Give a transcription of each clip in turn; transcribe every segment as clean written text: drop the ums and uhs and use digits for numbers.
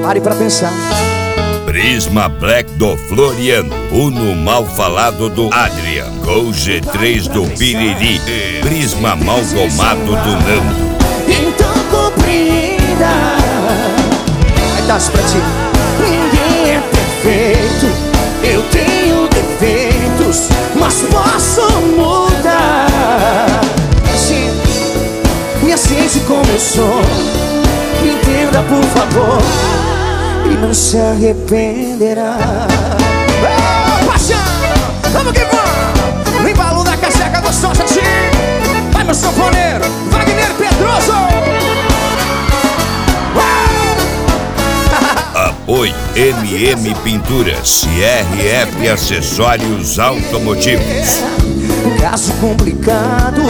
Pare pra pensar. Prisma Black do Floriano, Uno mal falado do Adrian, Gol G3 do Piriri, Prisma amalgamado do Nando. Então compreenda. Vai dar pra ti. Ninguém é perfeito, eu tenho defeitos, mas posso mudar. Sim, me aceite como eu sou. Me entenda por favor e não se arrependerá. Oh, paixão! Vamos que vamos! No embalo da cachaca gostosa, tchê! Vai meu sanfoneiro, Wagner Pedroso! Apoio MM Pinturas, CRF Acessórios Automotivos. Caso complicado,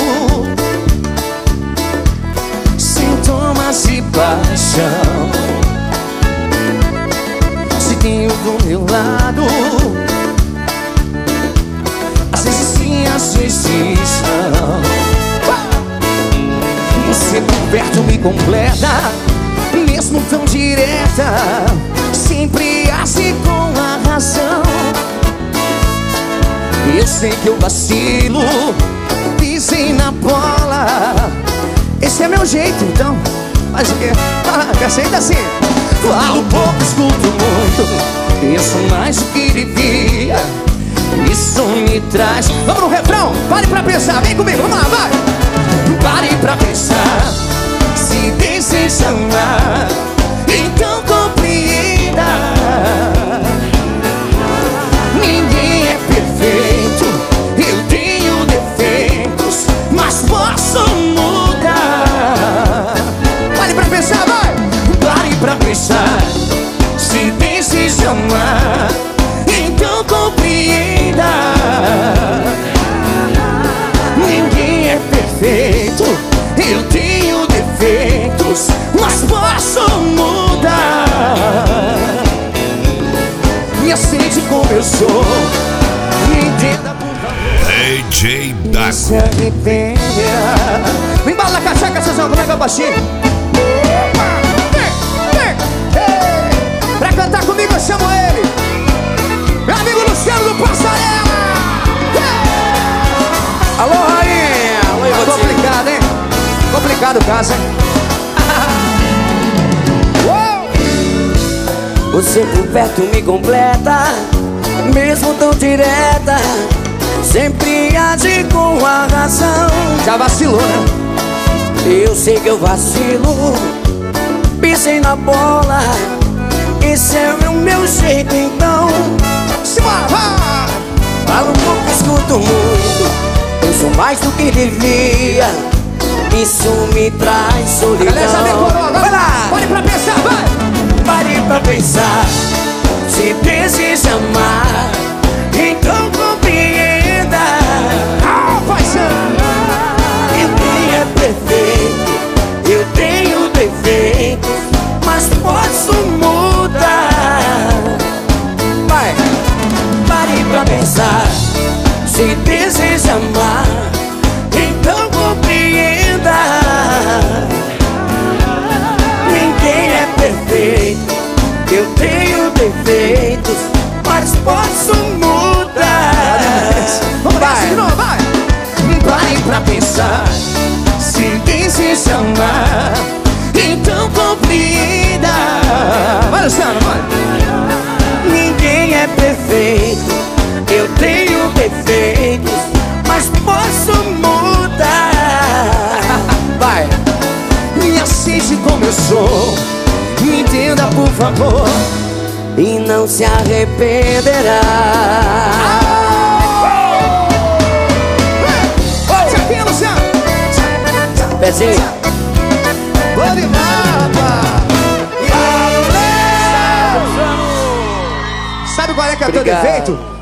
sintomas de paixão. Se tenho do meu lado, às vezes sim, às vezes não. Você por perto me completa, mesmo tão direta, sempre age com a razão. Eu sei que eu vacilo, pisei na bola. Esse é meu jeito, então faz o quê? Aceita assim. Falo pouco, escuto muito, penso mais do que devia. Isso me traz... Vamos no refrão, pare pra pensar, vem comigo, vamos lá, vai. Pare pra pensar, se deseja amar, então compreenda. Ninguém é perfeito, eu tenho defeitos, mas posso mudar. Pare pra pensar, vai! Pare pra pensar, se deseja amar, então compreenda. Ninguém é perfeito, eu tenho defeitos, mas posso mudar. Me aceite como eu sou, me entenda por favor. DJ Não se arrependerá. Me embala na cachaca, Cezão, como é que é o baixinho? Vem. Pra cantar comigo eu chamo ele, meu amigo Luciano do Passarela. Alô, rainha. Tá complicado, hein? Complicado o caso, hein? Você por perto me completa, mesmo tão direta, sempre age com a razão. Já vacilou, né? Eu sei que eu vacilo, pisei na bola. Esse é o meu jeito, então Simbora, vai! falo pouco, escuto muito, penso mais do que devia. Isso me traz solidão. Galera, já decorou, agora vai lá! Pare pra pensar, vai! Pare pra pensar, se deseja amar, então compreenda. Ah, paixão! Ninguém é perfeito, eu tenho defeitos, mas posso mudar. Vai! Pare pra pensar, se deseja amar, então compreenda. Ninguém é perfeito, eu tenho defeitos, mas posso mudar. Vamos lá, de novo, vai! Pare pra pensar, se deseja amar, então compreenda. Vai, Luciano, vai! Ninguém é perfeito, eu tenho defeitos, mas posso mudar. Vai! Me aceite como eu sou, me entenda por favor E não se arrependerá. Bate aqui, Luciano! Pezinho. Vou de mapa! Sabe qual é que é o teu Obrigado. defeito?